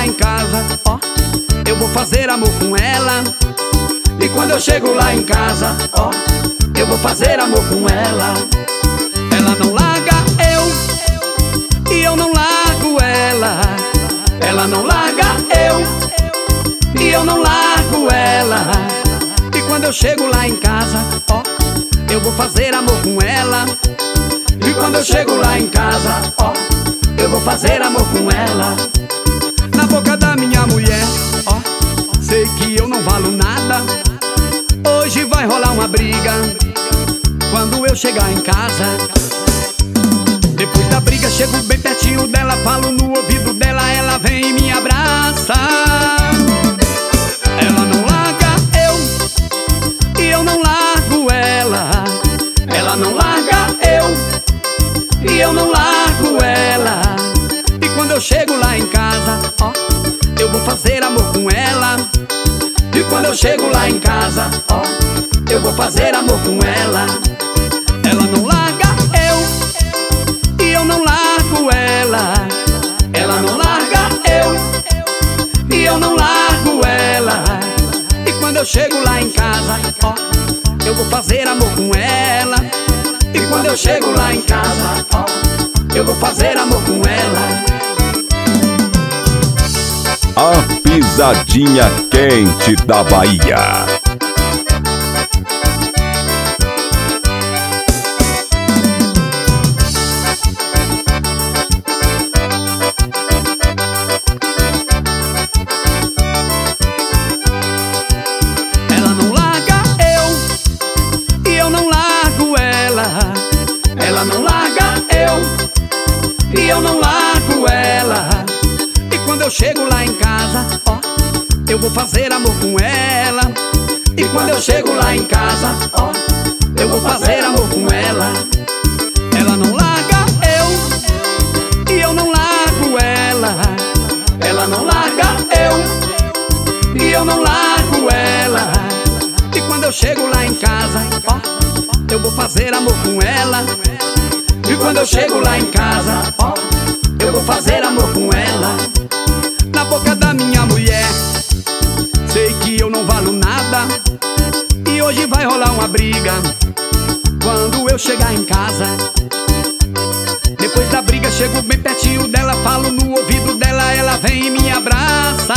lá em casa, ó, eu vou fazer amor com ela. E quando eu chego lá em casa, ó, eu vou fazer amor com ela. Ela não larga eu, e eu não largo ela. Ela não larga eu, e eu não largo ela. E quando eu chego lá em casa, ó, eu vou fazer amor com ela. E quando eu chego lá em casa, ó, eu vou fazer amor com ela. Na boca da minha mulher, ó, sei que eu não valo nada. Hoje vai rolar uma briga quando eu chegar em casa. Depois da briga chego bem pertinho dela, falo no ouvido dela, ela vem e me abraça. Ela não larga eu, e eu não largo ela. Ela não larga eu, e eu não largo ela. E quando eu chego lá em casa, ó, eu vou fazer amor com ela. E quando eu chego lá em casa, ó, eu vou fazer amor com ela. Ela não larga eu, e eu não largo ela. Ela não larga eu, e eu não largo ela. E quando eu chego lá em casa, ó, eu vou fazer amor com ela. E quando eu chego lá em casa, ó, eu vou fazer amor com ela. A pisadinha quente da Bahia. Ela não larga eu, e eu não largo ela. Ela não larga eu, e eu não largo ela. E quando eu chego lá em casa, ó, eu vou fazer amor com ela. E quando eu chego lá em casa, ó, eu vou fazer amor com ela. Ela não larga eu, e eu não largo ela. Ela não larga eu, e eu não largo ela. E quando eu chego lá em casa, ó, eu vou fazer amor com ela. E quando eu chego lá em casa, ó, eu vou fazer amor com ela. Na boca da minha mulher, sei que eu não valo nada. E hoje vai rolar uma briga quando eu chegar em casa. Depois da briga chego bem pertinho dela, falo no ouvido dela, ela vem e me abraça.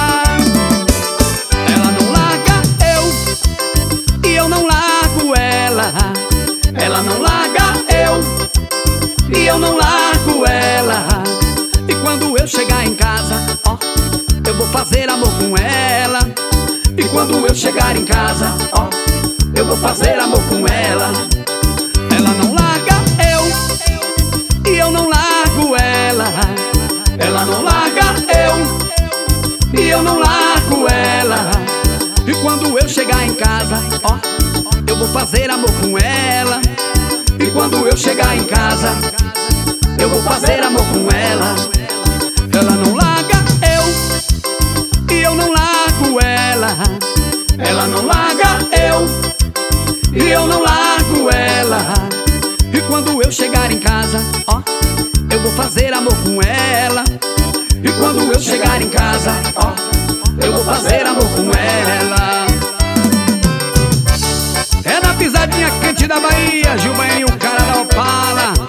Ela não larga eu, e eu não largo ela. Ela não larga eu, e eu não largo ela. E quando eu chegar em casa, ó, eu vou fazer amor com ela. E quando eu chegar em casa, ó, eu vou fazer amor com ela. Ela não larga eu, e eu não largo ela. Ela não larga eu, e eu não largo ela. E quando eu chegar em casa, ó, eu vou fazer amor com ela. E quando eu chegar em casa, eu vou fazer amor com ela. Ela não larga eu, e eu não largo ela. Ela não larga eu, e eu não largo ela. E quando eu chegar em casa, ó, eu vou fazer amor com ela. E quando eu chegar em casa, ó, eu vou fazer amor com ela. É na pisadinha quente da Bahia, Gilbert, o cara da Opala.